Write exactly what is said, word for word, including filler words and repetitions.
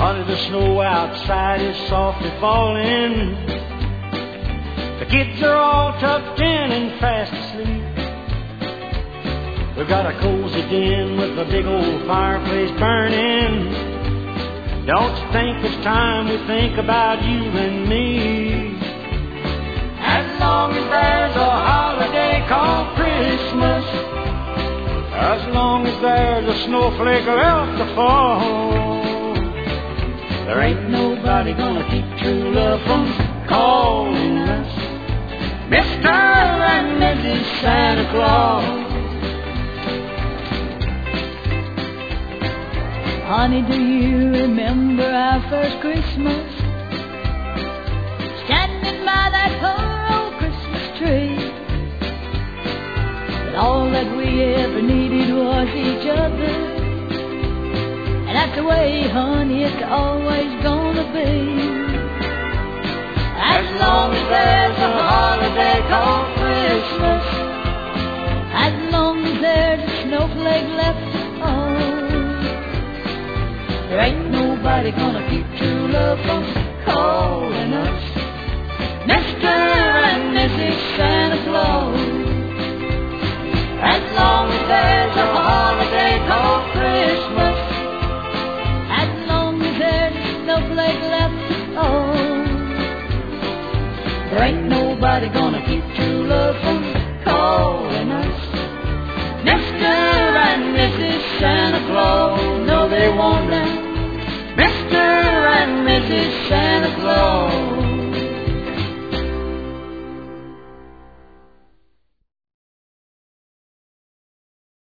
Honey, the snow outside is softly falling. The kids are all tucked in and fast asleep. We've got a cozy den with a big old fireplace burning. Don't you think it's time we think about you and me? As long as there's a holiday called Christmas, as long as there's a snowflake left to fall, there ain't nobody gonna keep true love from calling us Mister and Missus Santa Claus. Honey, do you remember our first Christmas? Standing by that poor old Christmas tree. But all that we ever needed was each other. And that's the way, honey, it's always gonna be. As long as there's a holiday called Christmas, as long as there's a snowflake left to fall, there ain't nobody gonna keep true love from calling us Mister and Missus Santa Claus. As long as there's a holiday called Christmas, as long as there's a snowflake left to fall, there ain't nobody gonna keep true love from calling us Mister and Missus Santa Claus. No, they won't now, Mister and Missus Santa Claus.